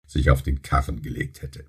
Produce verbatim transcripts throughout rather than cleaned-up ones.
sich auf den Karren gelegt hätte.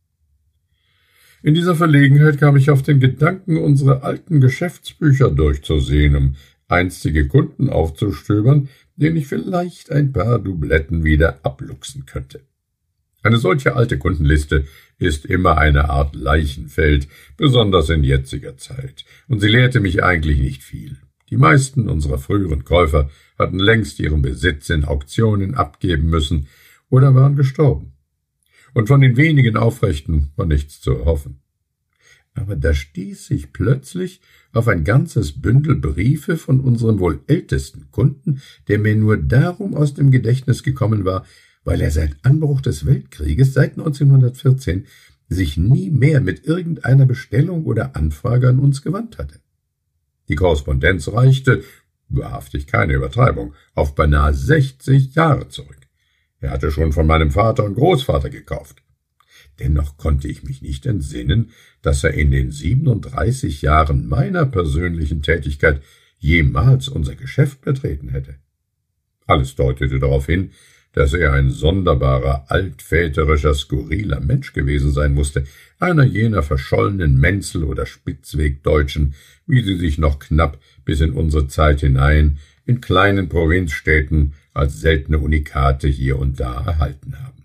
In dieser Verlegenheit kam ich auf den Gedanken, unsere alten Geschäftsbücher durchzusehen, um einstige Kunden aufzustöbern, denen ich vielleicht ein paar Dubletten wieder abluchsen könnte. Eine solche alte Kundenliste ist immer eine Art Leichenfeld, besonders in jetziger Zeit, und sie lehrte mich eigentlich nicht viel. Die meisten unserer früheren Käufer hatten längst ihren Besitz in Auktionen abgeben müssen oder waren gestorben. Und von den wenigen Aufrechten war nichts zu erhoffen. Aber da stieß ich plötzlich auf ein ganzes Bündel Briefe von unserem wohl ältesten Kunden, der mir nur darum aus dem Gedächtnis gekommen war, weil er seit Anbruch des Weltkrieges, seit neunzehnhundertvierzehn, sich nie mehr mit irgendeiner Bestellung oder Anfrage an uns gewandt hatte. Die Korrespondenz reichte, wahrhaftig keine Übertreibung, auf beinahe sechzig Jahre zurück. Er hatte schon von meinem Vater und Großvater gekauft. Dennoch konnte ich mich nicht entsinnen, dass er in den siebenunddreißig Jahren meiner persönlichen Tätigkeit jemals unser Geschäft betreten hätte. Alles deutete darauf hin, dass er ein sonderbarer, altväterischer, skurriler Mensch gewesen sein musste, einer jener verschollenen Menzel- oder Spitzwegdeutschen, wie sie sich noch knapp bis in unsere Zeit hinein in kleinen Provinzstädten als seltene Unikate hier und da erhalten haben.